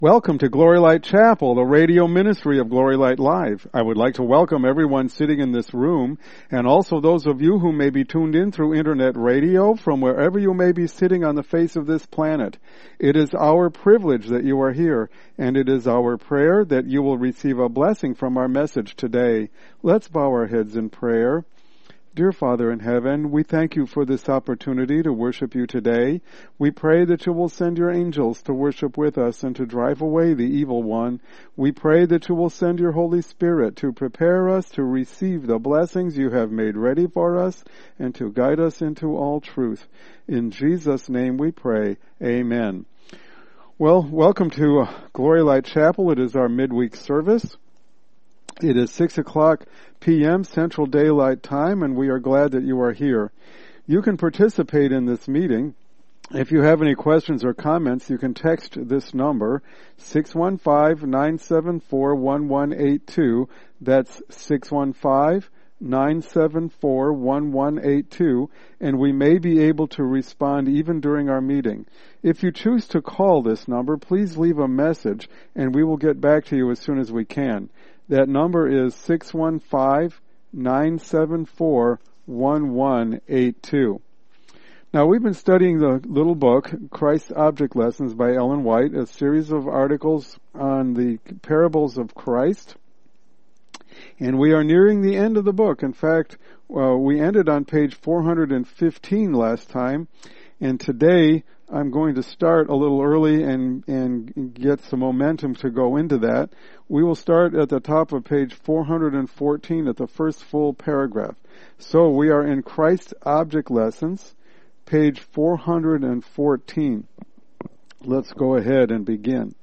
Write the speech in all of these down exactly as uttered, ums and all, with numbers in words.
Welcome to Glory Light Chapel, the radio ministry of Glory Light Live. I would like to welcome everyone sitting in this room and also those of you who may be tuned in through internet radio from wherever you may be sitting on the face of this planet. It is our privilege that you are here, and it is our prayer that you will receive a blessing from our message today. Let's bow our heads in prayer. Dear Father in heaven, we thank you for this opportunity to worship you today. We pray that you will send your angels to worship with us and to drive away the evil one. We pray that you will send your Holy Spirit to prepare us to receive the blessings you have made ready for us and to guide us into all truth. In Jesus' name we pray. Amen. Well, welcome to Glory Light Chapel. It is our midweek service. It is six o'clock p.m. Central Daylight Time, and we are glad that you are here. You can participate in this meeting. If you have any questions or comments, you can text this number, six one five, nine seven four, one one eight two. That's six one five, nine seven four, one one eight two, and we may be able to respond even during our meeting. If you choose to call this number, please leave a message, and we will get back to you as soon as we can. That number is six one five, nine seven four, one one eight two. Now, we've been studying the little book, Christ's Object Lessons by Ellen White, a series of articles on the parables of Christ. And we are nearing the end of the book. In fact, uh, we ended on page four hundred fifteen last time. And today, I'm going to start a little early and, and get some momentum to go into that. We will start at the top of page four hundred fourteen at the first full paragraph. So we are in Christ's Object Lessons, page four hundred fourteen. Let's go ahead and begin.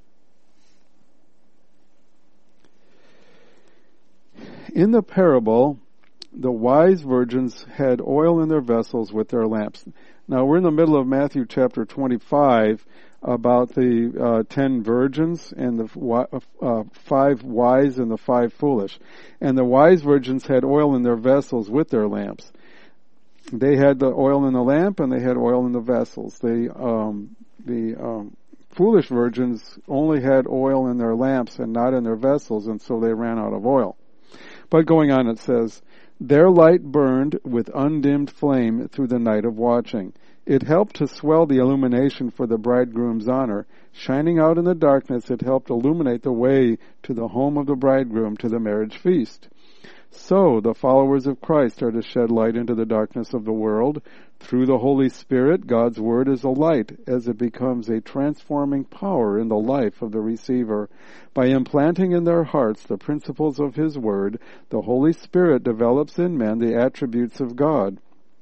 In the parable, the wise virgins had oil in their vessels with their lamps. Now, we're in the middle of Matthew chapter twenty-five about the uh, ten virgins and the uh, five wise and the five foolish. And the wise virgins had oil in their vessels with their lamps. They had the oil in the lamp and they had oil in the vessels. They, um, the um, foolish virgins only had oil in their lamps and not in their vessels, and so they ran out of oil. But going on, it says, their light burned with undimmed flame through the night of watching. It helped to swell the illumination for the bridegroom's honor. Shining out in the darkness, it helped illuminate the way to the home of the bridegroom, to the marriage feast. So, the followers of Christ are to shed light into the darkness of the world. Through the Holy Spirit, God's Word is a light as it becomes a transforming power in the life of the receiver. By implanting in their hearts the principles of His Word, the Holy Spirit develops in men the attributes of God.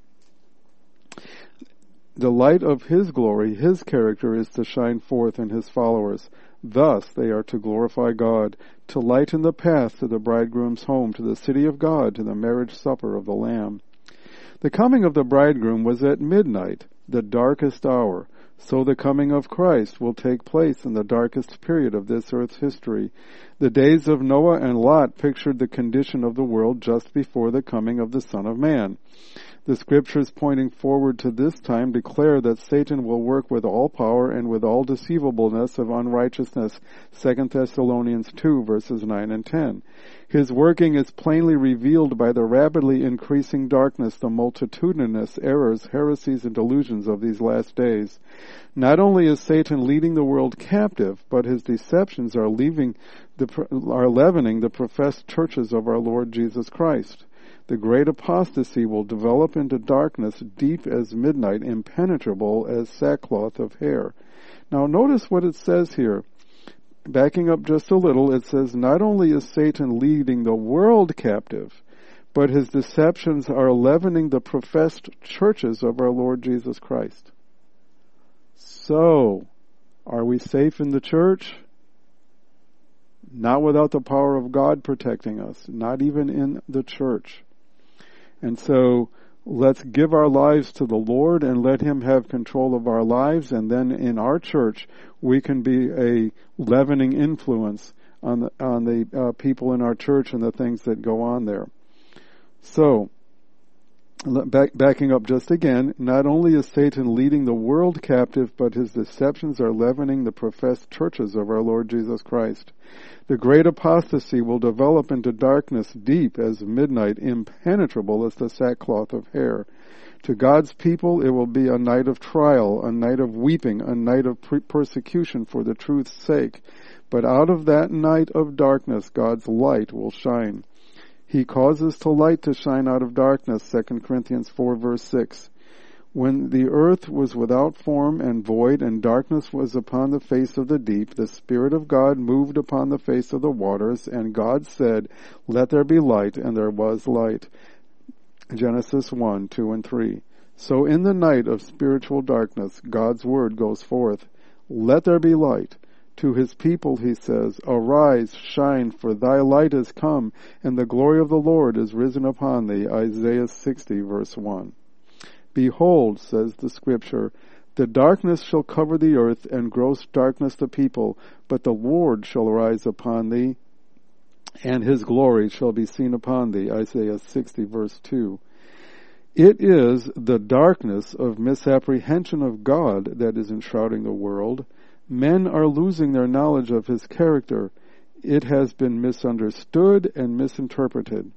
The light of His glory, His character, is to shine forth in His followers. Thus they are to glorify God, to lighten the path to the bridegroom's home, to the city of God, to the marriage supper of the Lamb. The coming of the bridegroom was at midnight, the darkest hour. So the coming of Christ will take place in the darkest period of this earth's history. The days of Noah and Lot pictured the condition of the world just before the coming of the Son of Man. The scriptures pointing forward to this time declare that Satan will work with all power and with all deceivableness of unrighteousness, Second Thessalonians two, verses nine and ten. His working is plainly revealed by the rapidly increasing darkness, the multitudinous errors, heresies, and delusions of these last days. Not only is Satan leading the world captive, but his deceptions are leaving the, are leavening the professed churches of our Lord Jesus Christ. The great apostasy will develop into darkness deep as midnight, impenetrable as sackcloth of hair. Now notice what it says here. Backing up just a little, it says, not only is Satan leading the world captive, but his deceptions are leavening the professed churches of our Lord Jesus Christ. So, are we safe in the church? Not without the power of God protecting us, not even in the church. And so, let's give our lives to the Lord and let Him have control of our lives, and then in our church, we can be a leavening influence on the, on the uh, people in our church and the things that go on there. So, Back, backing up just again, not only is Satan leading the world captive, but his deceptions are leavening the professed churches of our Lord Jesus Christ. The great apostasy will develop into darkness deep as midnight, impenetrable as the sackcloth of hair. To God's people it will be a night of trial, a night of weeping, a night of persecution for the truth's sake. But out of that night of darkness God's light will shine. He causes the light to shine out of darkness, Second Corinthians four verse six. When the earth was without form and void, and darkness was upon the face of the deep, the Spirit of God moved upon the face of the waters, and God said, "Let there be light," and there was light. Genesis one, two, and three. So in the night of spiritual darkness, God's word goes forth. Let there be light. To his people he says, "Arise, shine, for thy light is come, and the glory of the Lord is risen upon thee." Isaiah sixty, verse one. Behold, says the scripture, the darkness shall cover the earth, and gross darkness the people, but the Lord shall arise upon thee, and his glory shall be seen upon thee. Isaiah sixty, verse two. It is the darkness of misapprehension of God that is enshrouding the world. Men are losing their knowledge of his character. It has been misunderstood and misinterpreted.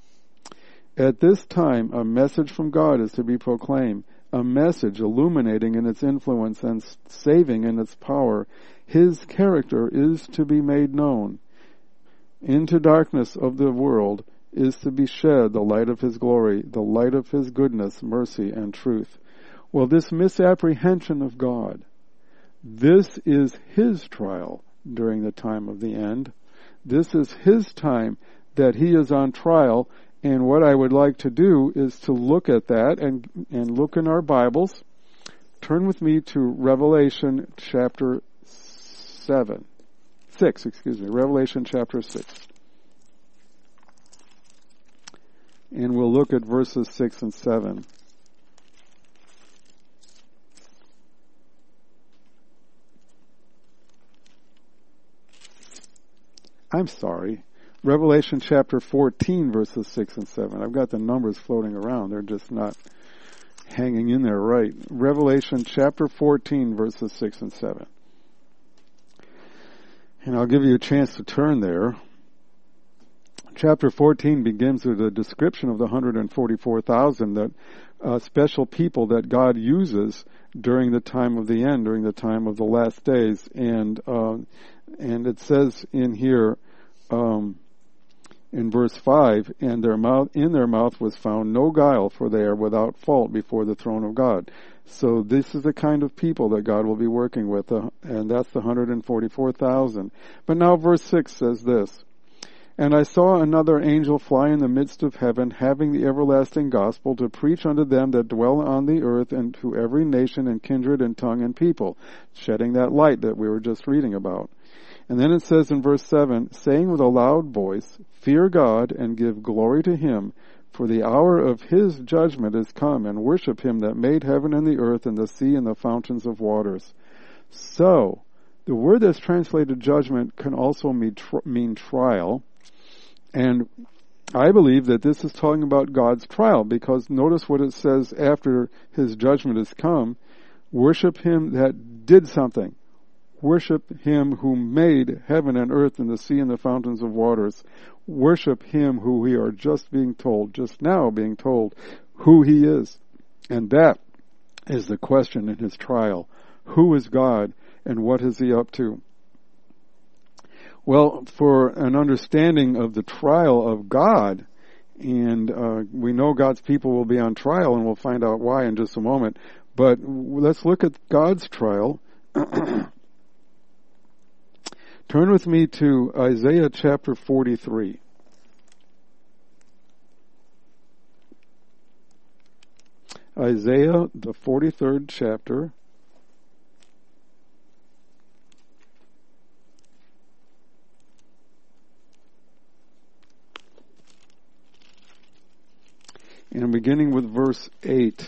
At this time, a message from God is to be proclaimed, a message illuminating in its influence and saving in its power. His character is to be made known. Into darkness of the world is to be shed the light of his glory, the light of his goodness, mercy, and truth. Well, this misapprehension of God, this is his trial during the time of the end. This is his time that he is on trial, and what I would like to do is to look at that and, and look in our Bibles. Turn with me to Revelation chapter seven. Six, excuse me, Revelation chapter six. And we'll look at verses six and seven. I'm sorry. Revelation chapter fourteen, verses six and seven. I've got the numbers floating around. They're just not hanging in there right. Revelation chapter fourteen, verses six and seven. And I'll give you a chance to turn there. Chapter fourteen begins with a description of the one hundred forty-four thousand, that uh, special people that God uses during the time of the end, during the time of the last days. And uh, and it says in here, um, in verse five, and their mouth in their mouth was found no guile, for they are without fault before the throne of God. So this is the kind of people that God will be working with, uh, and that's the one hundred forty-four thousand. But now verse six says this, "And I saw another angel fly in the midst of heaven, having the everlasting gospel, to preach unto them that dwell on the earth, and to every nation and kindred and tongue and people," shedding that light that we were just reading about. And then it says in verse seven, "saying with a loud voice, Fear God, and give glory to him, for the hour of his judgment is come, and worship him that made heaven and the earth and the sea and the fountains of waters." So, the word that's translated judgment can also mean, tri- mean trial. And I believe that this is talking about God's trial, because notice what it says after his judgment has come. Worship him that did something. Worship him who made heaven and earth and the sea and the fountains of waters. Worship him who we are just being told, just now being told, who he is. And that is the question in his trial. Who is God, and what is he up to? Well, for an understanding of the trial of God, and uh, we know God's people will be on trial, and we'll find out why in just a moment, but let's look at God's trial. Turn with me to Isaiah chapter forty-three. Isaiah, the forty-third chapter. And beginning with verse eight.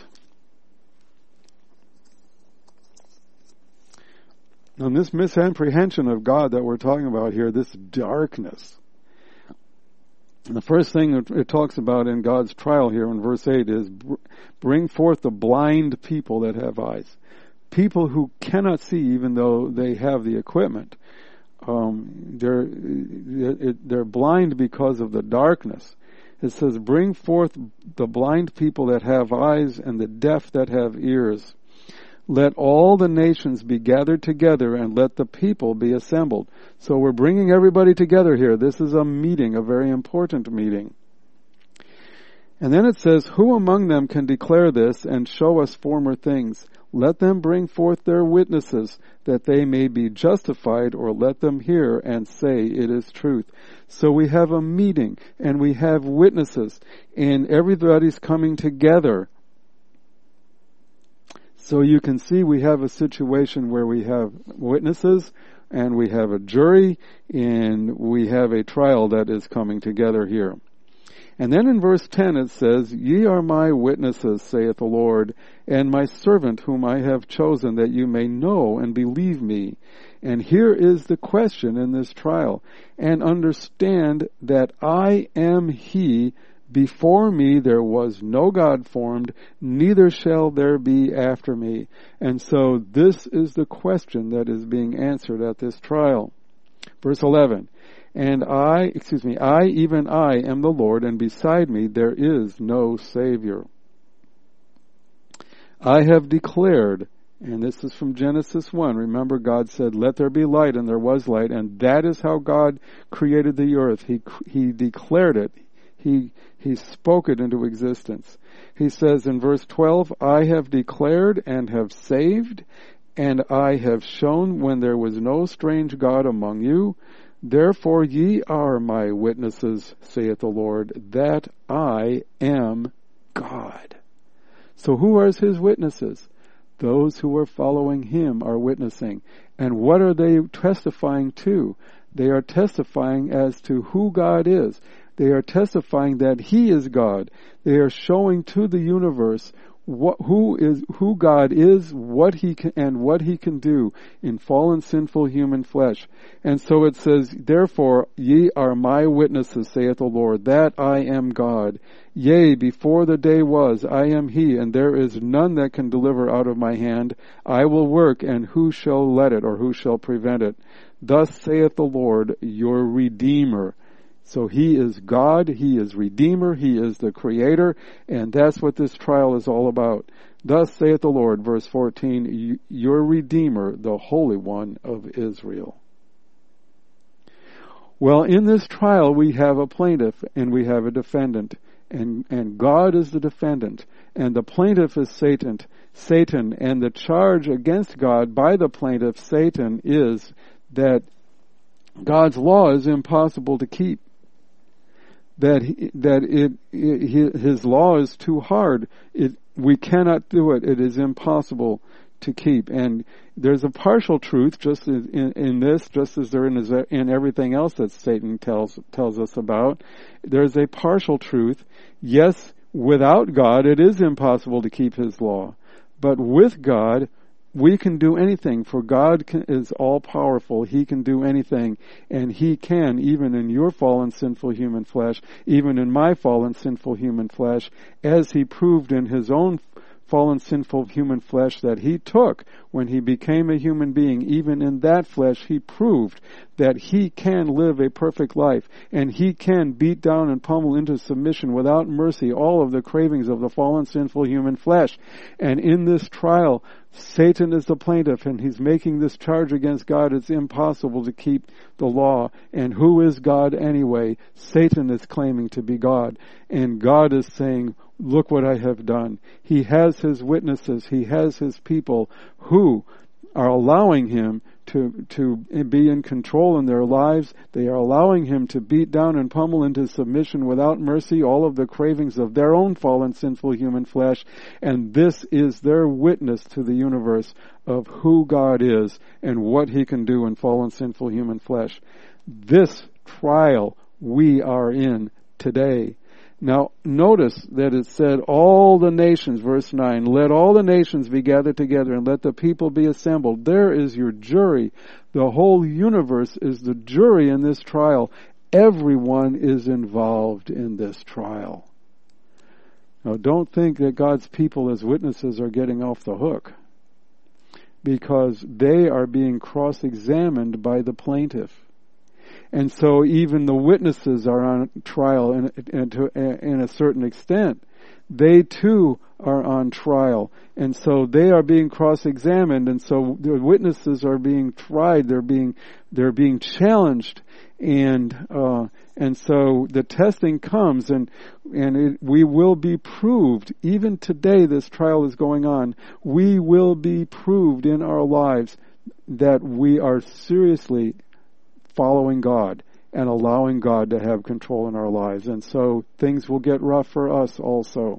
Now, this misapprehension of God that we're talking about here, this darkness, And the first thing it, it talks about in God's trial here in verse eight is br- bring forth the blind people that have eyes. People who cannot see even though they have the equipment. Um, they're, it, they're blind because of the darkness. It says, bring forth the blind people that have eyes and the deaf that have ears. Let all the nations be gathered together and let the people be assembled. So we're bringing everybody together here. This is a meeting, a very important meeting. And then it says, who among them can declare this and show us former things? Let them bring forth their witnesses, that they may be justified, or let them hear and say it is truth. So we have a meeting, and we have witnesses, and everybody's coming together. So you can see we have a situation where we have witnesses, and we have a jury, and we have a trial that is coming together here. And then in verse ten it says, Ye are my witnesses, saith the Lord, and my servant whom I have chosen, that you may know and believe me. And here is the question in this trial. And understand that I am he. Before me there was no God formed, neither shall there be after me. And so this is the question that is being answered at this trial. Verse eleven. And I, excuse me, I, even I, am the Lord, and beside me there is no Savior. I have declared, and this is from Genesis one, remember God said, let there be light, and there was light, and that is how God created the earth. He, he declared it. He, he spoke it into existence. He says in verse twelve, I have declared and have saved, and I have shown when there was no strange God among you. Therefore ye are my witnesses, saith the Lord, that I am God. So who are his witnesses? Those who are following him are witnessing. And what are they testifying to? They are testifying as to who God is. They are testifying that he is God. They are showing to the universe what, who is, who God is, what he can, and what he can do in fallen, sinful human flesh. And so it says, therefore ye are my witnesses, saith the Lord, that I am God. Yea, before the day was, I am he, and there is none that can deliver out of my hand. I will work, and who shall let it, or who shall prevent it? Thus saith the Lord, your Redeemer. So he is God, he is Redeemer, he is the Creator, and that's what this trial is all about. Thus saith the Lord, verse fourteen, your Redeemer, the Holy One of Israel. Well, in this trial we have a plaintiff and we have a defendant, and, and God is the defendant, and the plaintiff is Satan, Satan, and the charge against God by the plaintiff, Satan, is that God's law is impossible to keep. That he, that it, it his law is too hard. It we cannot do it. It is impossible to keep. And there's a partial truth just in, in this, just as there is in everything else that Satan tells tells us about. There's a partial truth. Yes, without God, it is impossible to keep his law. But with God, we can do anything, for God can, is all-powerful. He can do anything, and he can, even in your fallen, sinful human flesh, even in my fallen, sinful human flesh, as he proved in his own fallen, sinful human flesh that he took when he became a human being. Even in that flesh, he proved that he can live a perfect life, and he can beat down and pummel into submission without mercy all of the cravings of the fallen, sinful human flesh. And in this trial, Satan is the plaintiff, and he's making this charge against God. It's impossible to keep the law. And who is God anyway? Satan is claiming to be God. And God is saying, look what I have done. He has his witnesses. He has his people who are allowing him to to be in control in their lives. They are allowing him to beat down and pummel into submission without mercy all of the cravings of their own fallen, sinful human flesh. And this is their witness to the universe of who God is and what he can do in fallen, sinful human flesh. This trial we are in today. Now, notice that it said, all the nations, verse nine, let all the nations be gathered together and let the people be assembled. There is your jury. The whole universe is the jury in this trial. Everyone is involved in this trial. Now, don't think that God's people as witnesses are getting off the hook, because they are being cross-examined by the plaintiff. And so even the witnesses are on trial in, in, to, in a certain extent. They too are on trial. And so they are being cross-examined, and so the witnesses are being tried, they're being, they're being challenged, and, uh, and so the testing comes, and, and it, we will be proved. Even today this trial is going on. We will be proved in our lives that we are seriously following God and allowing God to have control in our lives. And so things will get rough for us also.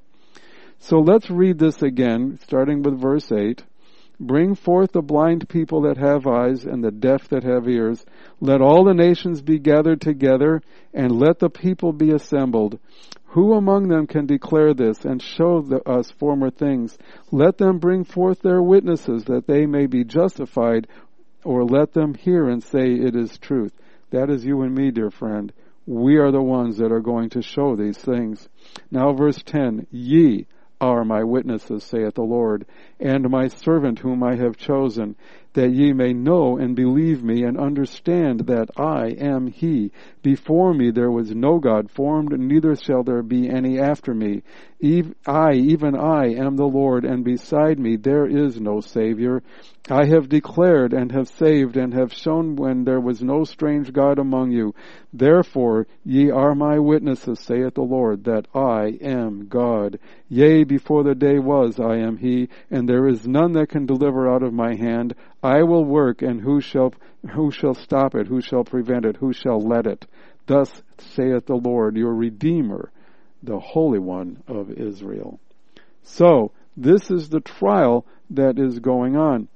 So let's read this again, starting with verse eight. Bring forth the blind people that have eyes and the deaf that have ears. Let all the nations be gathered together, and let the people be assembled. Who among them can declare this and show the, us former things? Let them bring forth their witnesses, that they may be justified, or let them hear and say it is truth. That is you and me, dear friend. We are the ones that are going to show these things. Now verse ten, Ye are my witnesses, saith the Lord, and my servant whom I have chosen, that ye may know and believe me, and understand that I am he. Before me there was no God formed, neither shall there be any after me. Eve, I, even I, am the Lord, and beside me there is no Savior. I have declared and have saved and have shown when there was no strange God among you. Therefore ye are my witnesses, saith the Lord, that I am God. Yea, before the day was, I am he, and there is none that can deliver out of my hand. I will work, and who shall who shall stop it? Who shall prevent it? Who shall let it? Thus saith the Lord, your Redeemer, the Holy One of Israel. So, this is the trial that is going on.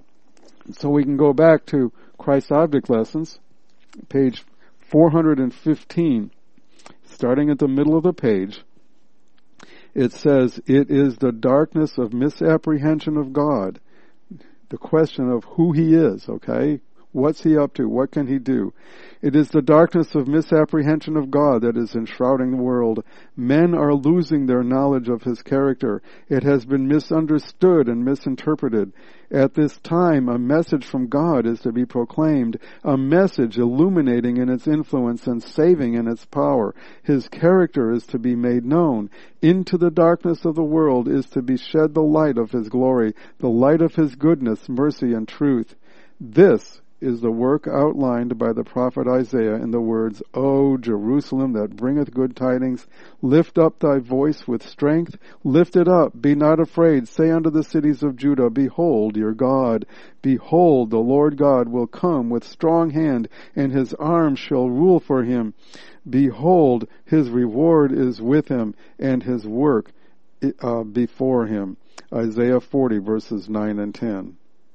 So we can go back to Christ Object Lessons, page four hundred fifteen, starting at the middle of the page. It says, it is the darkness of misapprehension of God. The question of who he is, okay? What's he up to? What can he do? It is the darkness of misapprehension of God that is enshrouding the world. Men are losing their knowledge of his character. It has been misunderstood and misinterpreted. At this time, a message from God is to be proclaimed, a message illuminating in its influence and saving in its power. His character is to be made known. Into the darkness of the world is to be shed the light of his glory, the light of his goodness, mercy, and truth. This is the work outlined by the prophet Isaiah in the words, O Jerusalem that bringeth good tidings, lift up thy voice with strength, lift it up, be not afraid, say unto the cities of Judah, behold your God, behold the Lord God will come with strong hand, and his arm shall rule for him. Behold, his reward is with him, and his work uh, before him. Isaiah forty verses nine and ten.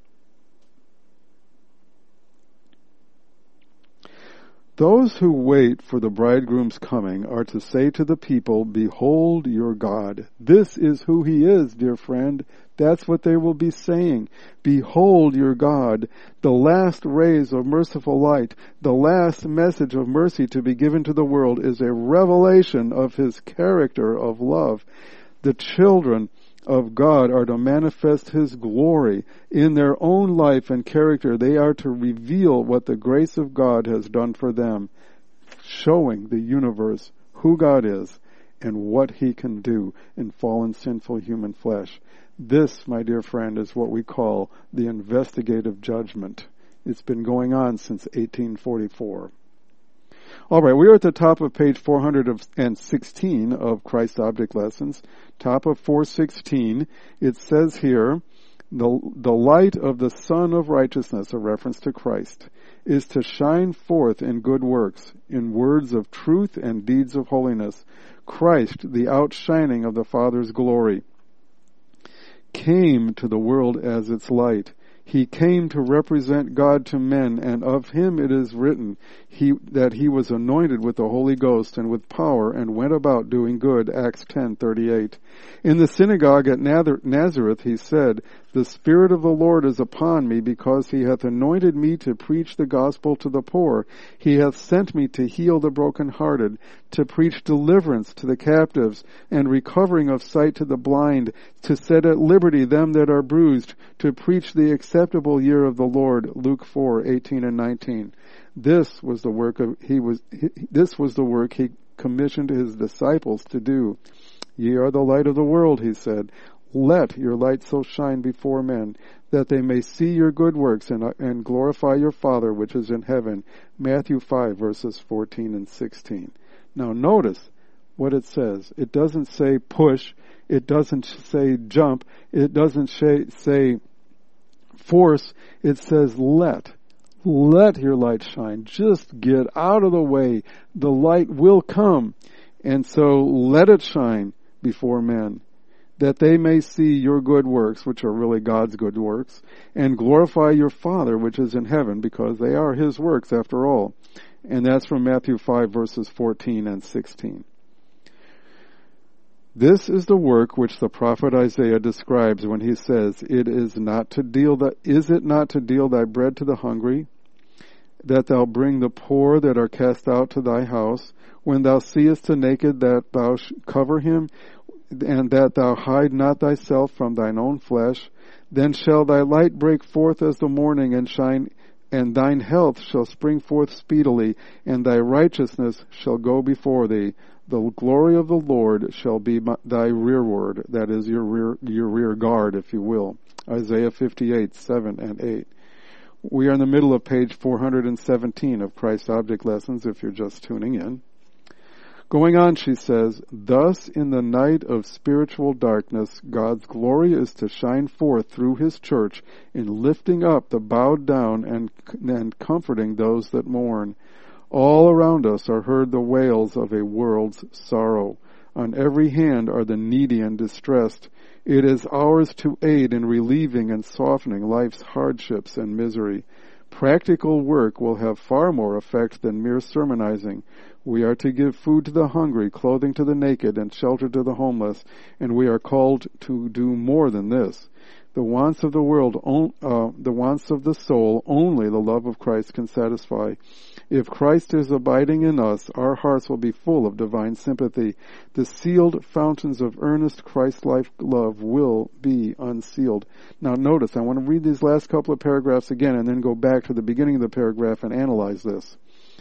Those who wait for the bridegroom's coming are to say to the people, behold your God. This is who he is, dear friend. That's what they will be saying. Behold your God, the last rays of merciful light, the last message of mercy to be given to the world is a revelation of his character of love. The children of God are to manifest his glory in their own life and character. They are to reveal what the grace of God has done for them, showing the universe who God is and what he can do in fallen, sinful human flesh. This, my dear friend, is what we call the investigative judgment. It's been going on since eighteen forty-four. All right, we are at the top of page four hundred sixteen of Christ Object Lessons. Top of four sixteen, it says here, the, the light of the Sun of Righteousness, a reference to Christ, is to shine forth in good works, in words of truth and deeds of holiness. Christ, the outshining of the Father's glory, came to the world as its light. He came to represent God to men, and of him it is written he, that he was anointed with the Holy Ghost and with power, and went about doing good. Acts ten thirty-eight. In the synagogue at Nazareth he said, "The Spirit of the Lord is upon me, because he hath anointed me to preach the gospel to the poor. He hath sent me to heal the brokenhearted, to preach deliverance to the captives, and recovering of sight to the blind, to set at liberty them that are bruised, to preach the acceptable year of the Lord." Luke four eighteen and nineteen. This was the work of he was. He, this was the work he commissioned his disciples to do. "Ye are the light of the world," he said. "Let your light so shine before men, that they may see your good works and, and glorify your Father which is in heaven." Matthew five verses fourteen and sixteen. Now notice what it says. It doesn't say push. It doesn't say jump. It doesn't say force. It says let. Let your light shine. Just get out of the way. The light will come. And so let it shine before men, that they may see your good works, which are really God's good works, and glorify your Father which is in heaven, because they are his works after all. And that's from Matthew five verses fourteen and sixteen. This is the work which the prophet Isaiah describes when he says, "It is not to deal the, is it not to deal thy bread to the hungry, that thou bring the poor that are cast out to thy house? When thou seest the naked, that thou cover him, and that thou hide not thyself from thine own flesh? Then shall thy light break forth as the morning, and shine, and thine health shall spring forth speedily, and thy righteousness shall go before thee. The glory of the Lord shall be thy rearward," that is your rear, your rear guard, if you will. Isaiah fifty-eight, seven and eight. We are in the middle of page four hundred seventeen of Christ Object Lessons, if you're just tuning in. Going on, she says, "Thus in the night of spiritual darkness, God's glory is to shine forth through his church in lifting up the bowed down and, and comforting those that mourn. All around us are heard the wails of a world's sorrow. On every hand are the needy and distressed. It is ours to aid in relieving and softening life's hardships and misery. Practical work will have far more effect than mere sermonizing. We are to give food to the hungry, clothing to the naked, and shelter to the homeless, and we are called to do more than this. The wants of the world, uh, the wants of the soul, only the love of Christ can satisfy. If Christ is abiding in us, our hearts will be full of divine sympathy. The sealed fountains of earnest Christ-like love will be unsealed." Now notice, I want to read these last couple of paragraphs again and then go back to the beginning of the paragraph and analyze this.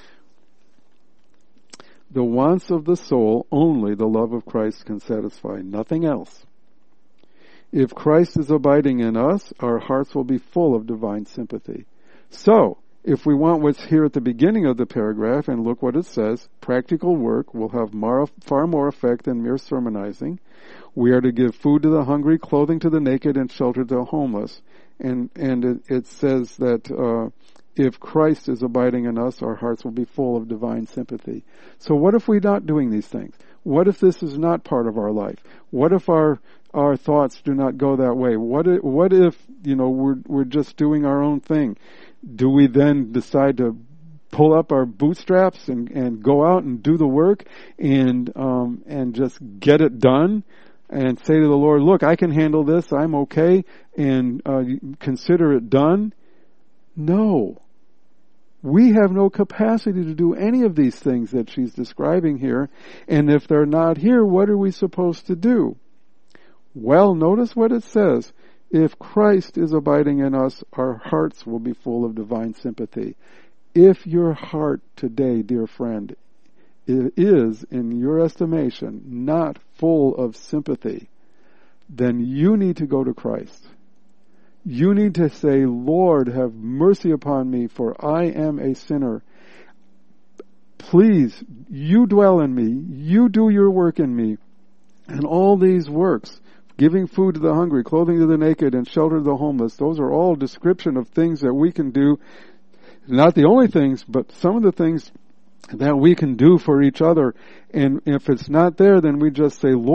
The wants of the soul, only the love of Christ can satisfy, nothing else. If Christ is abiding in us, our hearts will be full of divine sympathy. So, if we want what's here at the beginning of the paragraph, and look what it says, practical work will have more, far more effect than mere sermonizing. We are to give food to the hungry, clothing to the naked, and shelter to the homeless. And, and it, it says that, uh, if Christ is abiding in us, our hearts will be full of divine sympathy. So what if we're not doing these things? What if this is not part of our life? What if our our thoughts do not go that way? What if, what if you know, we're we're just doing our own thing? Do we then decide to pull up our bootstraps and, and go out and do the work and um, and just get it done and say to the Lord, "Look, I can handle this. I'm okay," and uh, consider it done? No. We have no capacity to do any of these things that she's describing here. And if they're not here, what are we supposed to do? Well, notice what it says. If Christ is abiding in us, our hearts will be full of divine sympathy. If your heart today, dear friend, is, in your estimation, not full of sympathy, then you need to go to Christ. You need to say, "Lord, have mercy upon me, for I am a sinner. Please, you dwell in me. You do your work in me." And all these works, giving food to the hungry, clothing to the naked, and shelter to the homeless, those are all description of things that we can do. Not the only things, but some of the things that we can do for each other. And if it's not there, then we just say, "Lord,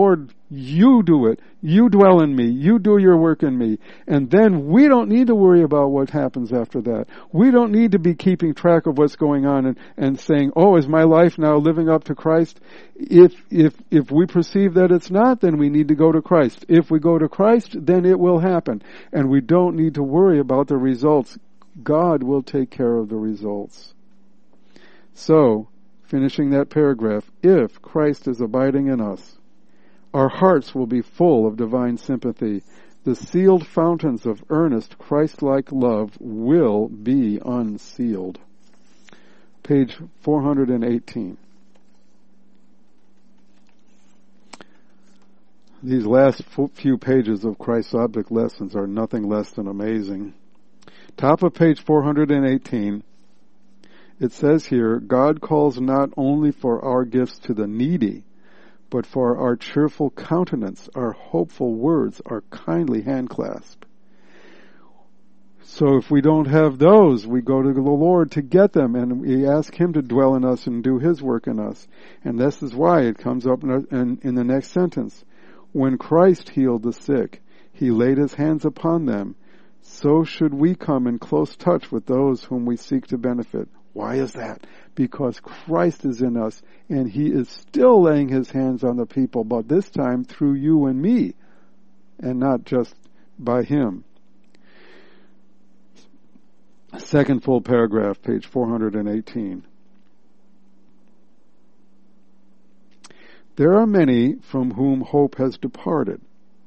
You do it. You dwell in me. You do your work in me. And then we don't need to worry about what happens after that. We don't need to be keeping track of what's going on and, and saying, oh, is my life now living up to Christ? If, if, if we perceive that it's not, then we need to go to Christ. If we go to Christ, then it will happen. And we don't need to worry about the results. God will take care of the results. So, finishing that paragraph, if Christ is abiding in us, our hearts will be full of divine sympathy. The sealed fountains of earnest Christ-like love will be unsealed. Page four hundred eighteen. These last few pages of Christ's Object Lessons are nothing less than amazing. Top of page four hundred eighteen, it says here, God calls not only for our gifts to the needy, but for our cheerful countenance, our hopeful words, our kindly handclasp. So if we don't have those, we go to the Lord to get them, and we ask Him to dwell in us and do His work in us. And this is why it comes up in, in, in the next sentence. When Christ healed the sick, He laid His hands upon them. So should we come in close touch with those whom we seek to benefit. Why is that? Because Christ is in us, and He is still laying His hands on the people, but this time through you and me, and not just by Him. Second full paragraph, page four hundred eighteen. There are many from whom hope has departed.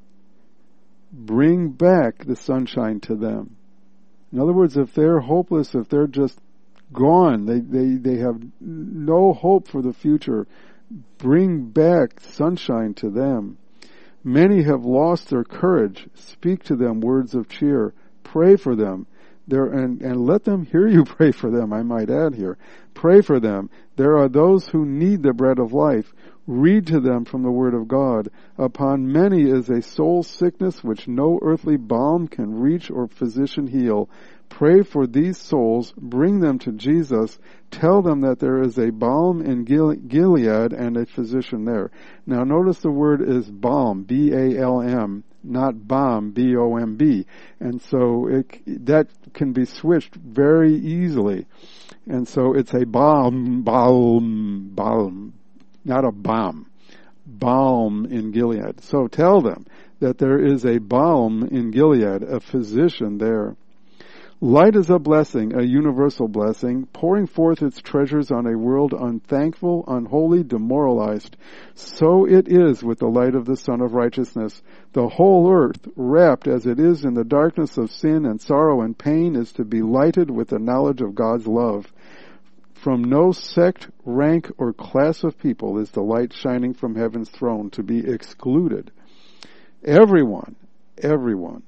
Bring back the sunshine to them. In other words, if they're hopeless, if they're just gone, they, they, they have no hope for the future, bring back sunshine to them. Many have lost their courage. Speak to them words of cheer. Pray for them. There, and, and let them hear you pray for them, I might add here. Pray for them. There are those who need the bread of life. Read to them from the Word of God. Upon many is a soul sickness which no earthly balm can reach or physician heal. Pray for these souls. Bring them to Jesus. Tell them that there is a balm in Gilead and a physician there. Now notice the word is balm, B A L M, not bomb, B O M B. And so it, that can be switched very easily. And so it's a balm, balm, balm. Not a bomb. Balm in Gilead. So tell them that there is a balm in Gilead, a physician there. Light is a blessing, a universal blessing, pouring forth its treasures on a world unthankful, unholy, demoralized. So it is with the light of the Sun of Righteousness. The whole earth, wrapped as it is in the darkness of sin and sorrow and pain, is to be lighted with the knowledge of God's love. From no sect, rank, or class of people is the light shining from heaven's throne to be excluded. Everyone, everyone.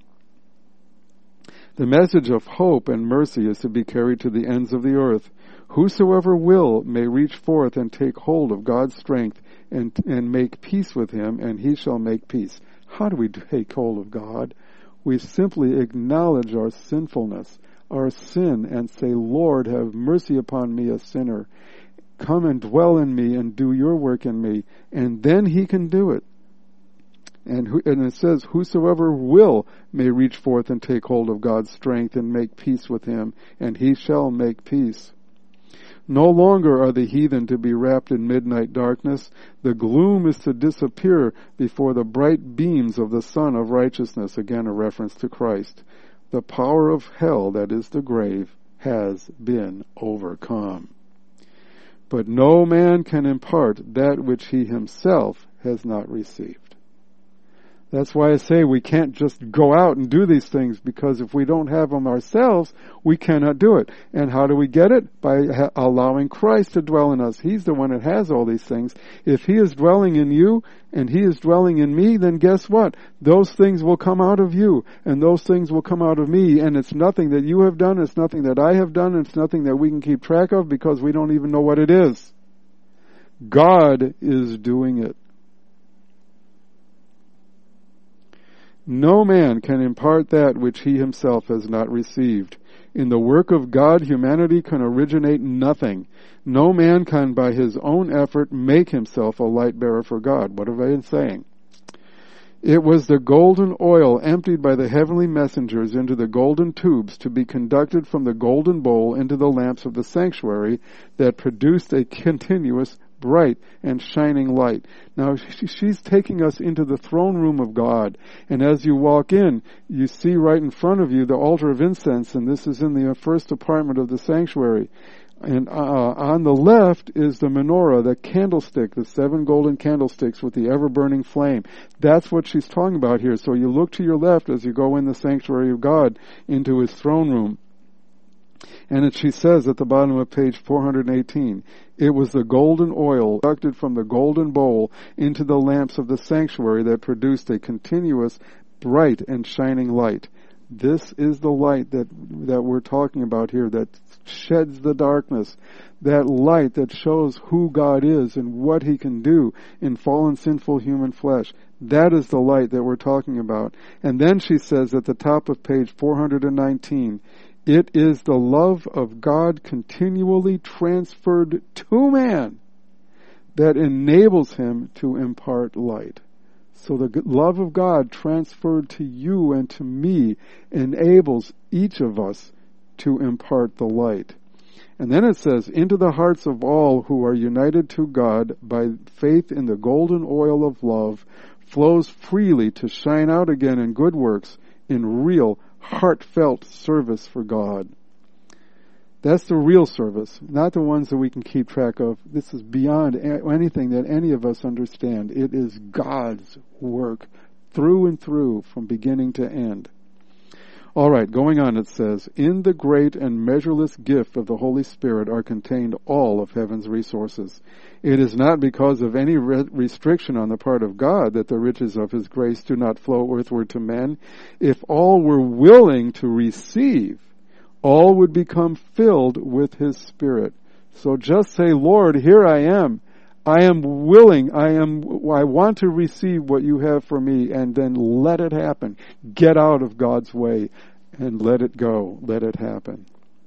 The message of hope and mercy is to be carried to the ends of the earth. Whosoever will may reach forth and take hold of God's strength and, and make peace with Him, and He shall make peace. How do we take hold of God? We simply acknowledge our sinfulness, our sin, and say, Lord, have mercy upon me, a sinner. Come and dwell in me and do your work in me. And then He can do it. And, who, and it says, whosoever will may reach forth and take hold of God's strength and make peace with Him, and He shall make peace. No longer are the heathen to be wrapped in midnight darkness. The gloom is to disappear before the bright beams of the Sun of Righteousness. Again, a reference to Christ. The power of hell, that is the grave, has been overcome. But no man can impart that which he himself has not received. That's why I say we can't just go out and do these things, because if we don't have them ourselves, we cannot do it. And how do we get it? By ha- allowing Christ to dwell in us. He's the one that has all these things. If He is dwelling in you and He is dwelling in me, then guess what? Those things will come out of you, and those things will come out of me. And it's nothing that you have done, it's nothing that I have done, it's nothing that we can keep track of, because we don't even know what it is. God is doing it. No man can impart that which he himself has not received. In the work of God, humanity can originate nothing. No man can by his own effort make himself a light bearer for God. What have I been saying? It was the golden oil emptied by the heavenly messengers into the golden tubes to be conducted from the golden bowl into the lamps of the sanctuary that produced a continuous, bright, and shining light. Now, she's taking us into the throne room of God. And as you walk in, you see right in front of you the altar of incense, and this is in the first apartment of the sanctuary. And uh, on the left is the menorah, the candlestick, the seven golden candlesticks with the ever-burning flame. That's what she's talking about here. So you look to your left as you go in the sanctuary of God into his throne room. And it, she says at the bottom of page four hundred eighteen, it was the golden oil conducted from the golden bowl into the lamps of the sanctuary that produced a continuous, bright, and shining light. This is the light that that we're talking about here, that sheds the darkness, that light that shows who God is and what he can do in fallen, sinful human flesh. That is the light that we're talking about. And then she says at the top of page four hundred nineteen, it is the love of God continually transferred to man that enables him to impart light. So the love of God transferred to you and to me enables each of us to impart the light. And then it says, into the hearts of all who are united to God by faith in the golden oil of love flows freely to shine out again in good works, in real, heartfelt service for God. That's the real service, not the ones that we can keep track of. This is beyond anything that any of us understand. It is God's work through and through from beginning to end. All right, going on it says, in the great and measureless gift of the Holy Spirit are contained all of heaven's resources. It is not because of any re- restriction on the part of God that the riches of his grace do not flow earthward to men. If all were willing to receive, all would become filled with his Spirit. So just say, Lord, here I am. I am willing. I am, I want to receive what you have for me, and then let it happen. Get out of God's way and let it go. Let it happen.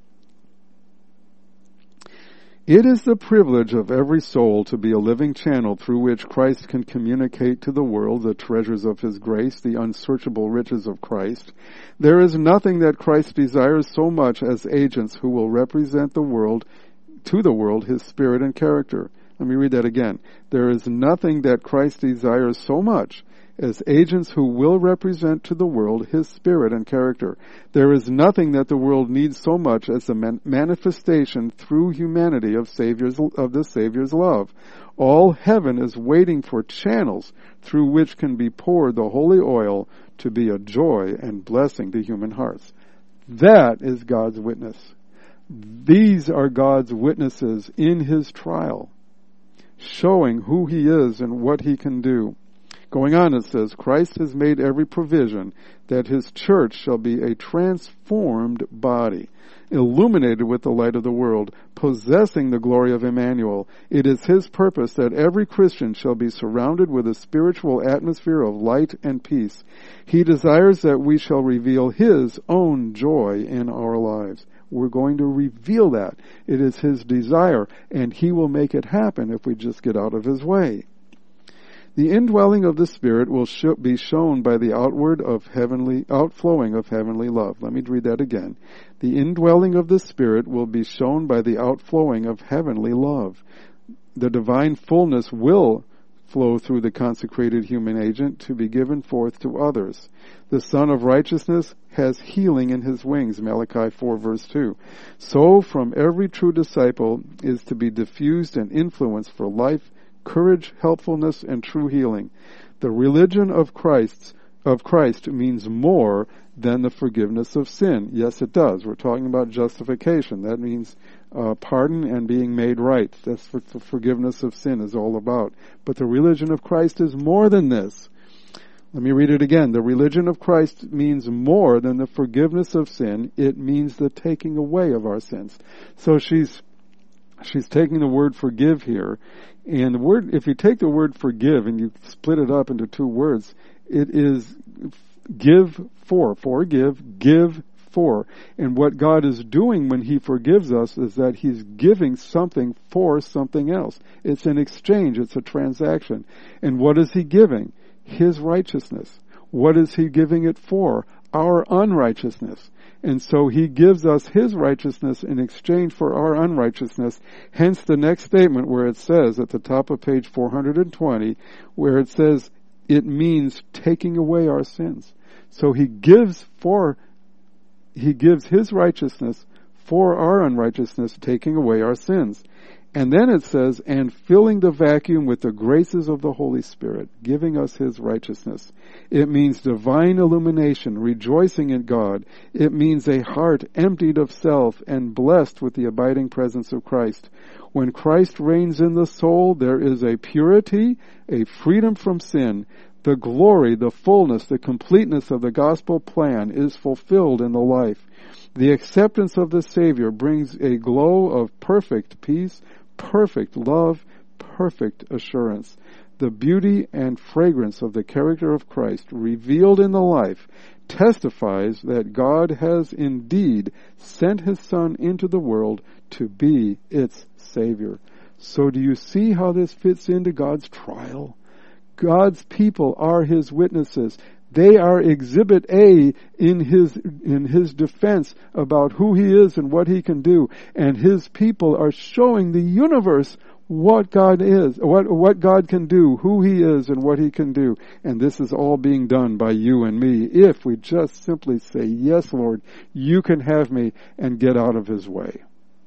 It is the privilege of every soul to be a living channel through which Christ can communicate to the world the treasures of his grace, the unsearchable riches of Christ. There is nothing that Christ desires so much as agents who will represent the world, to the world, his spirit and character. Let me read that again. There is nothing that Christ desires so much as agents who will represent to the world his spirit and character. There is nothing that the world needs so much as the man- manifestation through humanity of Savior's, of the Savior's love. All heaven is waiting for channels through which can be poured the holy oil to be a joy and blessing to human hearts. That is God's witness. These are God's witnesses in his trial, showing who he is and what he can do. Going on, it says, Christ has made every provision that his church shall be a transformed body, illuminated with the light of the world, possessing the glory of Emmanuel. It is his purpose that every Christian shall be surrounded with a spiritual atmosphere of light and peace. He desires that we shall reveal his own joy in our lives. We're going to reveal that. It is his desire, and he will make it happen if we just get out of his way. The indwelling of the Spirit will sh- be shown by the outward of heavenly, outflowing of heavenly love. Let me read that again. The indwelling of the Spirit will be shown by the outflowing of heavenly love. The divine fullness will flow through the consecrated human agent to be given forth to others. The Son of Righteousness has healing in his wings, Malachi four verse two. So from every true disciple is to be diffused an influence for life, courage, helpfulness, and true healing. The religion of Christ, of Christ means more than the forgiveness of sin. Yes, it does. We're talking about justification. That means uh, pardon and being made right. That's what the forgiveness of sin is all about. But the religion of Christ is more than this. Let me read it again. The religion of Christ means more than the forgiveness of sin. It means the taking away of our sins. So she's she's taking the word forgive here. And the word, if you take the word forgive and you split it up into two words, it is give for, forgive, give for. And what God is doing when he forgives us is that he's giving something for something else. It's an exchange, it's a transaction. And what is he giving? His righteousness. What is He giving it for? Our unrighteousness. And so He gives us His righteousness in exchange for our unrighteousness. Hence the next statement where it says at the top of page four hundred twenty, where it says it means taking away our sins. So He gives for, He gives His righteousness for our unrighteousness, taking away our sins. And then it says, and filling the vacuum with the graces of the Holy Spirit, giving us His righteousness. It means divine illumination, rejoicing in God. It means a heart emptied of self and blessed with the abiding presence of Christ. When Christ reigns in the soul, there is a purity, a freedom from sin. The glory, the fullness, the completeness of the gospel plan is fulfilled in the life. The acceptance of the Savior brings a glow of perfect peace, perfect love, perfect assurance. The beauty and fragrance of the character of Christ revealed in the life testifies that God has indeed sent His Son into the world to be its Savior. So do you see how this fits into God's trial? God's people are His witnesses. They are exhibit A in his, in his defense about who He is and what He can do. And His people are showing the universe what God is, what, what God can do, who He is and what He can do. And this is all being done by you and me if we just simply say, yes, Lord, you can have me, and get out of His way.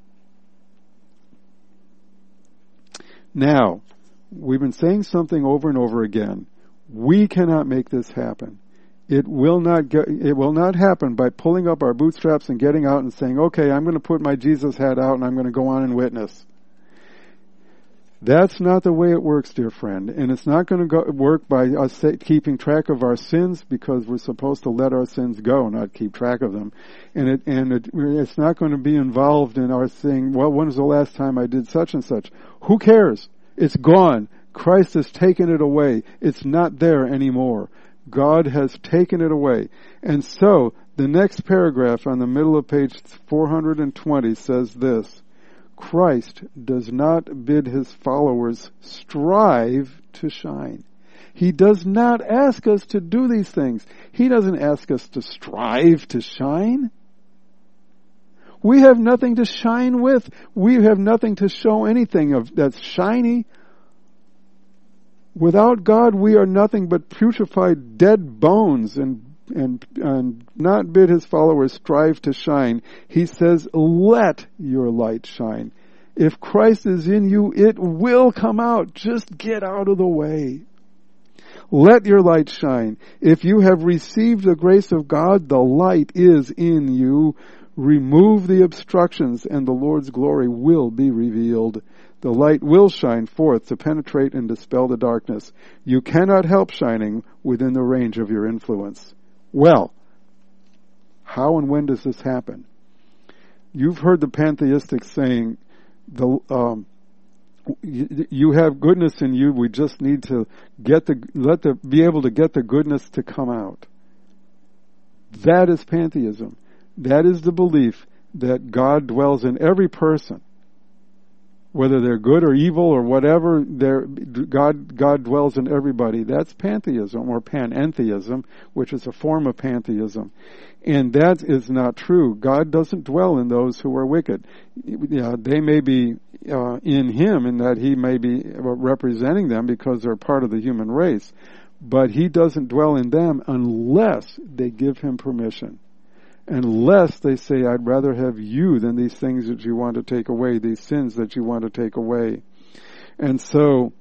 Now, we've been saying something over and over again. We cannot make this happen. It will not get, it will not happen by pulling up our bootstraps and getting out and saying, okay, I'm going to put my Jesus hat out and I'm going to go on and witness. That's not the way it works, dear friend. And it's not going to go, work by us say, keeping track of our sins, because we're supposed to let our sins go, not keep track of them. And it, and it, it's not going to be involved in our saying, well, when was the last time I did such and such? Who cares? It's gone. Christ has taken it away. It's not there anymore. God has taken it away. And so, the next paragraph on the middle of page four hundred twenty says this: Christ does not bid His followers strive to shine. He does not ask us to do these things. He doesn't ask us to strive to shine. We have nothing to shine with. We have nothing to show anything of that's shiny. Without God, we are nothing but putrefied dead bones, and and and not bid His followers strive to shine. He says, let your light shine. If Christ is in you, it will come out. Just get out of the way. Let your light shine. If you have received the grace of God, the light is in you. Remove the obstructions, and the Lord's glory will be revealed. The light will shine forth to penetrate and dispel the darkness. You cannot help shining within the range of your influence. Well, how and when does this happen? You've heard the pantheistic saying, the um, you, you have goodness in you. We just need to get the let the be able to get the goodness to come out. That is pantheism. That is the belief that God dwells in every person. Whether they're good or evil or whatever, God God dwells in everybody. That's pantheism or panentheism, which is a form of pantheism. And that is not true. God doesn't dwell in those who are wicked. Yeah, they may be uh, in Him in that He may be representing them because they're part of the human race. But He doesn't dwell in them unless they give Him permission. Unless they say, I'd rather have you than these things that you want to take away, these sins that you want to take away. And so,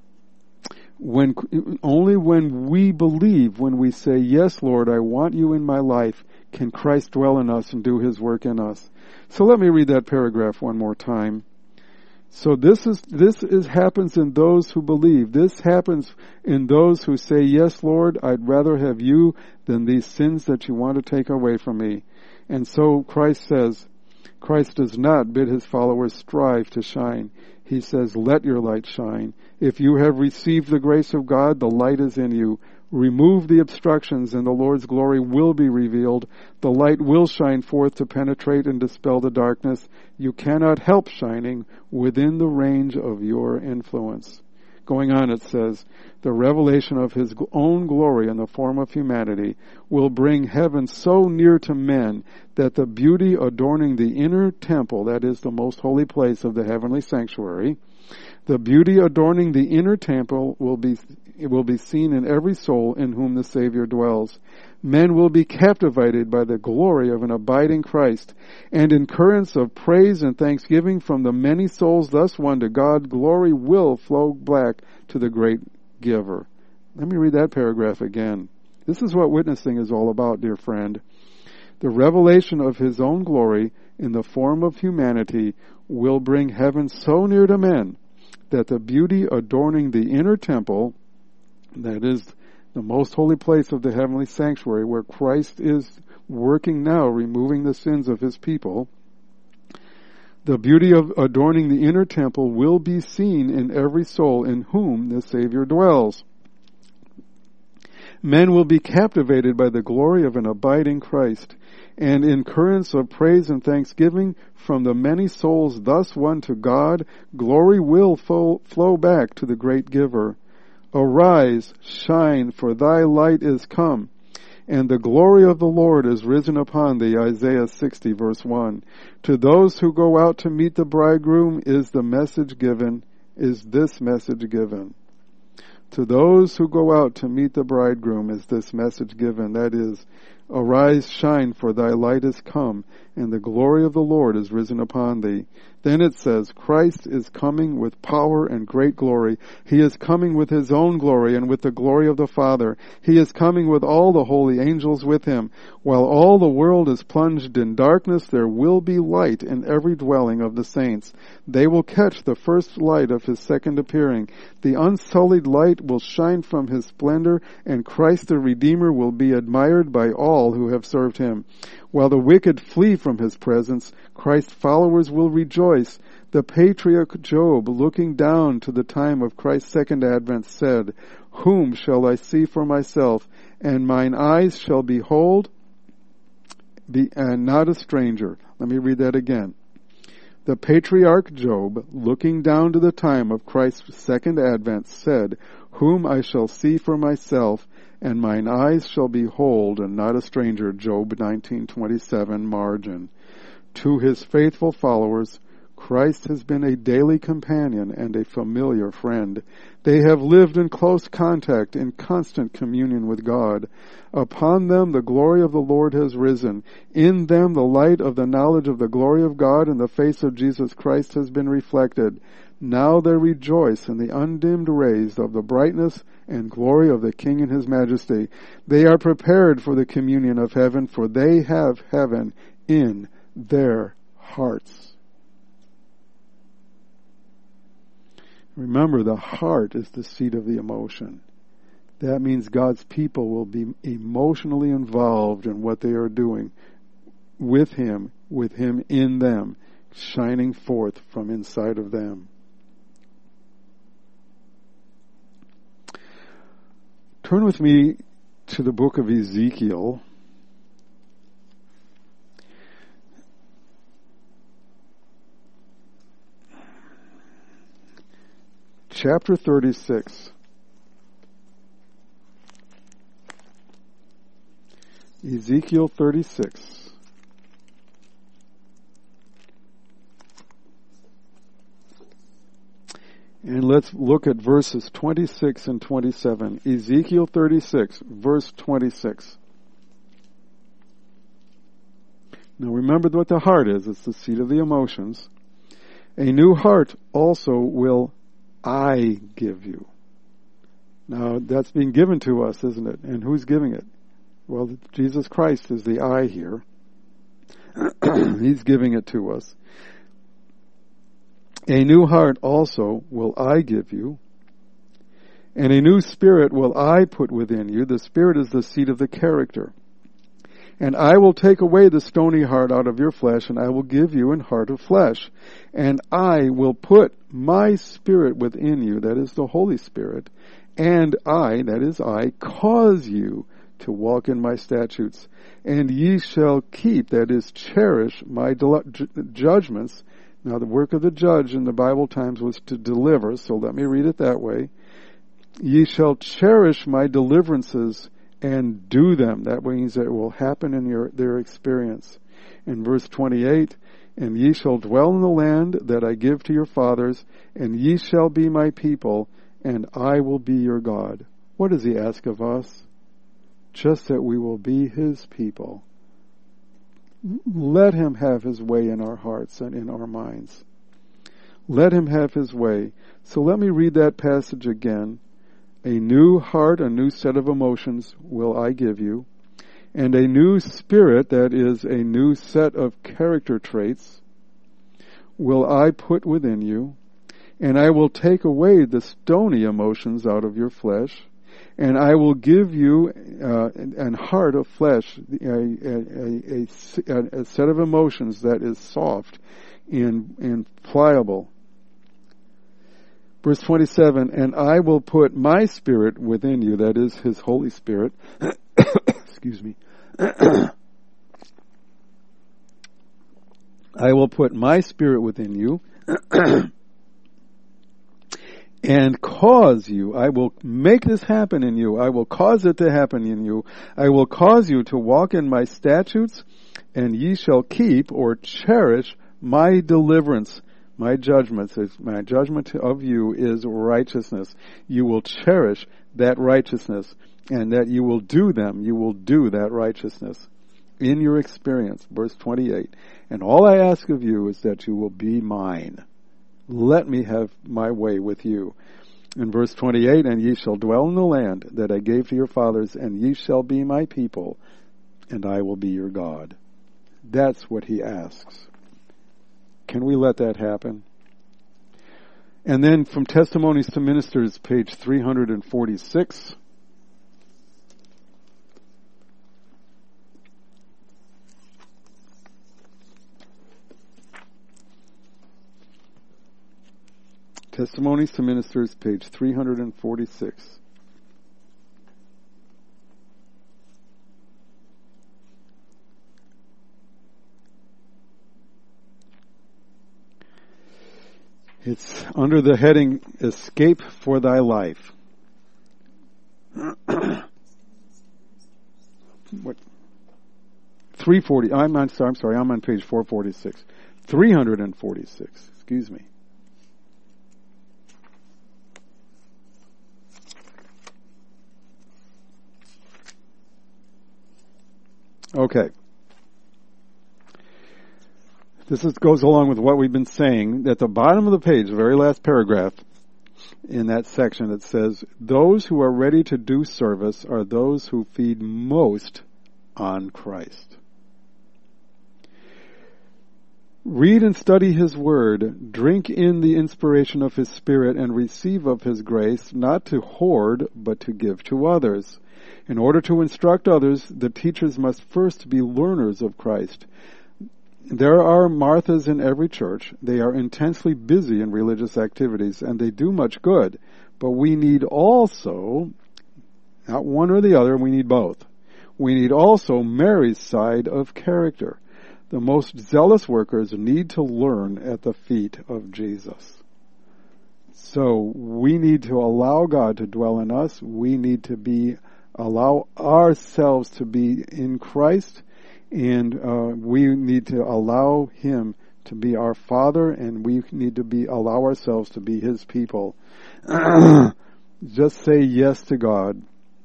when only when we believe, when we say, yes, Lord, I want you in my life, can Christ dwell in us and do His work in us. So let me read that paragraph one more time. So this is, this is, happens in those who believe. This happens in those who say, yes, Lord, I'd rather have you than these sins that you want to take away from me. And so Christ says, Christ does not bid His followers strive to shine. He says, let your light shine. If you have received the grace of God, the light is in you. Remove the obstructions and the Lord's glory will be revealed. The light will shine forth to penetrate and dispel the darkness. You cannot help shining within the range of your influence. Going on, it says, the revelation of his own glory in the form of humanity will bring heaven so near to men that the beauty adorning the inner temple, that is the most holy place of the heavenly sanctuary, the beauty adorning the inner temple will be will be seen in every soul in whom the Savior dwells. Men will be captivated by the glory of an abiding Christ, and in currents of praise and thanksgiving from the many souls thus won to God, glory will flow back to the great giver. Let me read that paragraph again. This is what witnessing is all about, dear friend. The revelation of his own glory in the form of humanity will bring heaven so near to men that the beauty adorning the inner temple, that is the most holy place of the heavenly sanctuary where Christ is working now, removing the sins of his people, the beauty of adorning the inner temple will be seen in every soul in whom the Savior dwells. Men will be captivated by the glory of an abiding Christ, and in currents of praise and thanksgiving from the many souls thus won to God, glory will flow, flow back to the great giver. Arise, shine, for thy light is come, and the glory of the Lord is risen upon thee. Isaiah sixty, verse one. To those who go out to meet the bridegroom is the message given, is this message given. To those who go out to meet the bridegroom is this message given, that is, arise, shine, for thy light is come, and the glory of the Lord is risen upon thee. Then it says, Christ is coming with power and great glory. He is coming with his own glory and with the glory of the Father. He is coming with all the holy angels with him. While all the world is plunged in darkness, there will be light in every dwelling of the saints. They will catch the first light of his second appearing. The unsullied light will shine from his splendor, and Christ the Redeemer will be admired by all who have served him. While the wicked flee from his presence, Christ's followers will rejoice. The patriarch Job, looking down to the time of Christ's second advent, said, Whom shall I see for myself? And mine eyes shall behold, be, and not a stranger. Let me read that again. The patriarch Job, looking down to the time of Christ's second advent, said, Whom I shall see for myself, and mine eyes shall behold, and not a stranger. Job nineteen twenty-seven, margin. To his faithful followers, Christ has been a daily companion and a familiar friend. They have lived in close contact, in constant communion with God. Upon them the glory of the Lord has risen. In them the light of the knowledge of the glory of God and the face of Jesus Christ has been reflected. Now they rejoice in the undimmed rays of the brightness and glory of the King in his majesty. They are prepared for the communion of heaven, for they have heaven in their hearts. Remember, the heart is the seat of the emotion. That means God's people will be emotionally involved in what they are doing with him, with him in them, shining forth from inside of them. Turn with me to the book of Ezekiel. Chapter thirty-six. Ezekiel thirty-six. And let's look at verses twenty-six and twenty-seven. Ezekiel thirty-six, verse twenty-six. Now remember what the heart is. It's the seat of the emotions. A new heart also will I give you. Now that's being given to us, isn't it? And who's giving it? Well, Jesus Christ is the I here. He's giving it to us. A new heart also will I give you, and a new spirit will I put within you. The spirit is the seat of the character. And I will take away the stony heart out of your flesh, and I will give you an heart of flesh. And I will put my spirit within you, that is the Holy Spirit, and I, that is I, cause you to walk in my statutes. And ye shall keep, that is cherish, my del- ju- judgments. Now the work of the judge in the Bible times was to deliver, so let me read it that way. Ye shall cherish my deliverances and do them. That means that it will happen in your their experience. In verse twenty-eight, and ye shall dwell in the land that I give to your fathers, and ye shall be my people, and I will be your God. What does he ask of us? Just that we will be his people. Let him have his way in our hearts and in our minds. Let him have his way. So let me read that passage again. A new heart, a new set of emotions will I give you, and a new spirit, that is a new set of character traits, will I put within you, and I will take away the stony emotions out of your flesh, and I will give you uh, an heart of flesh, a, a, a, a set of emotions that is soft and, and pliable. Verse twenty-seven, and I will put my spirit within you, that is his Holy Spirit. Excuse me. I will put my spirit within you and cause you, I will make this happen in you, I will cause it to happen in you, I will cause you to walk in my statutes, and ye shall keep or cherish my deliverance. My judgment, my judgment of you is righteousness. You will cherish that righteousness, and that you will do them. You will do that righteousness in your experience. Verse twenty-eight. And all I ask of you is that you will be mine. Let me have my way with you. In verse twenty-eight, and ye shall dwell in the land that I gave to your fathers, and ye shall be my people, and I will be your God. That's what he asks. Can we let that happen? And then from Testimonies to Ministers, page three hundred forty-six. Testimonies to Ministers, page three hundred forty-six. It's under the heading, Escape for Thy Life. What? three forty, I'm on, sorry, I'm sorry, I'm on page four forty-six. three hundred forty-six, excuse me. Okay. This is, goes along with what we've been saying. At the bottom of the page, the very last paragraph in that section, it says, those who are ready to do service are those who feed most on Christ. Read and study his word, drink in the inspiration of his Spirit, and receive of his grace, not to hoard, but to give to others. In order to instruct others, the teachers must first be learners of Christ. There are Marthas in every church. They are intensely busy in religious activities, and they do much good. But we need also, not one or the other, we need both. We need also Mary's side of character. The most zealous workers need to learn at the feet of Jesus. So we need to allow God to dwell in us. We need to be, allow ourselves to be in Christ. And uh, we need to allow him to be our Father, and we need to be allow ourselves to be his people. Just say yes to God.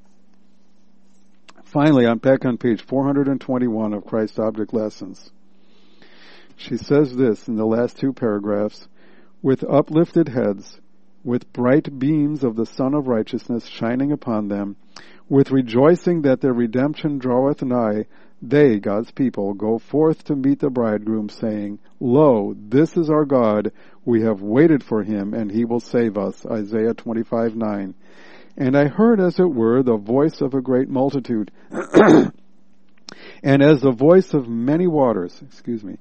Finally, I'm back on page four hundred twenty-one of Christ Object Lessons. She says this in the last two paragraphs, with uplifted heads, with bright beams of the Sun of Righteousness shining upon them, with rejoicing that their redemption draweth nigh, they, God's people, go forth to meet the bridegroom, saying, Lo, this is our God, we have waited for him, and he will save us. Isaiah twenty-five nine. And I heard, as it were, the voice of a great multitude, and as the voice of many waters, excuse me.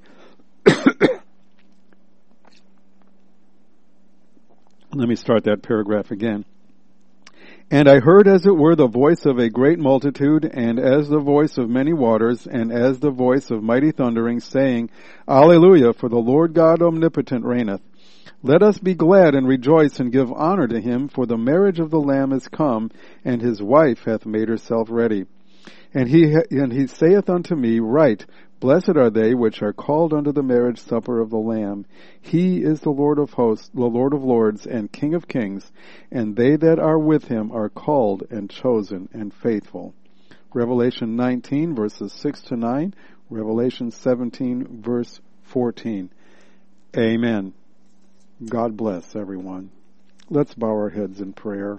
Let me start that paragraph again. And I heard, as it were, the voice of a great multitude, and as the voice of many waters, and as the voice of mighty thundering, saying, Alleluia, for the Lord God omnipotent reigneth. Let us be glad and rejoice and give honor to him, for the marriage of the Lamb is come, and his wife hath made herself ready. And he ha- and he saith unto me, Right, blessed are they which are called unto the marriage supper of the Lamb. He is the Lord of hosts, the Lord of lords, and King of kings, and they that are with him are called and chosen and faithful. Revelation nineteen, verses six to nine, Revelation seventeen, verse fourteen. Amen. God bless everyone. Let's bow our heads in prayer.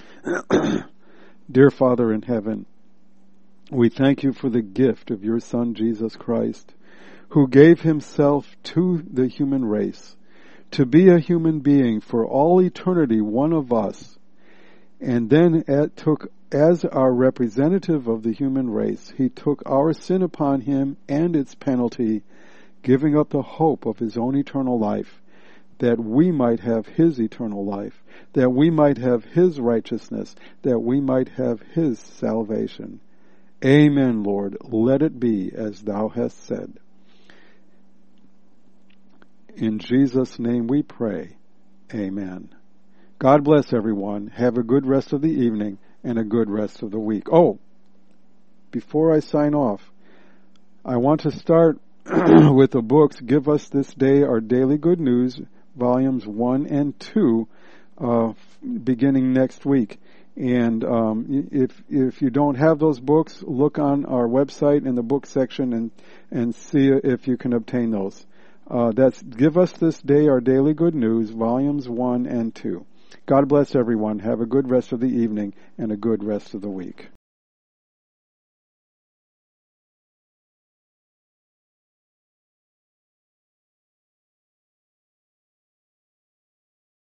Dear Father in heaven, we thank you for the gift of your Son, Jesus Christ, who gave himself to the human race, to be a human being for all eternity, one of us, and then at, took, as our representative of the human race, he took our sin upon him and its penalty, giving up the hope of his own eternal life, that we might have his eternal life, that we might have his righteousness, that we might have his salvation. Amen, Lord. Let it be as thou hast said. In Jesus' name we pray. Amen. God bless everyone. Have a good rest of the evening and a good rest of the week. Oh, before I sign off, I want to start with the books Give Us This Day Our Daily Good News, volumes one and two, uh, beginning next week. And um, if if you don't have those books, look on our website in the book section and and see if you can obtain those. Uh, that's Give Us This Day Our Daily Good News, volumes one and two. God bless everyone. Have a good rest of the evening and a good rest of the week.